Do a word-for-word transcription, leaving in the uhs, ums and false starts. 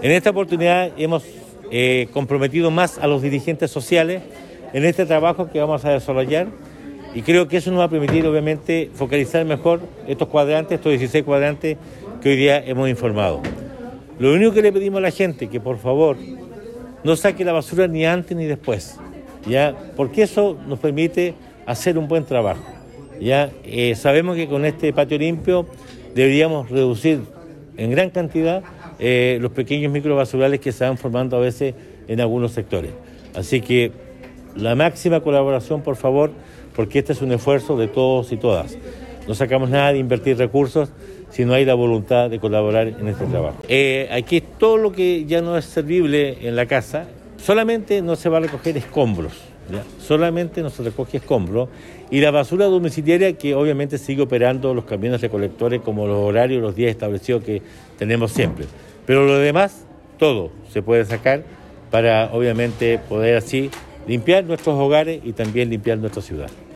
En esta oportunidad hemos eh, comprometido más a los dirigentes sociales en este trabajo que vamos a desarrollar y creo que eso nos va a permitir obviamente focalizar mejor estos cuadrantes, estos dieciséis cuadrantes que hoy día hemos informado. Lo único que le pedimos a la gente que por favor no saque la basura ni antes ni después, ¿ya? Porque eso nos permite hacer un buen trabajo. Ya eh, sabemos que con este patio limpio deberíamos reducir en gran cantidad eh, los pequeños microbasurales que se van formando a veces en algunos sectores. Así que la máxima colaboración, por favor, porque este es un esfuerzo de todos y todas. No sacamos nada de invertir recursos si no hay la voluntad de colaborar en este trabajo. Eh, aquí todo lo que ya no es servible en la casa, solamente no se va a recoger escombros, ¿ya? Solamente no se recoge escombros y la basura domiciliaria que obviamente sigue operando los camiones recolectores como los horarios, los días establecidos que tenemos siempre. Pero lo demás, todo se puede sacar para obviamente poder así limpiar nuestros hogares y también limpiar nuestra ciudad.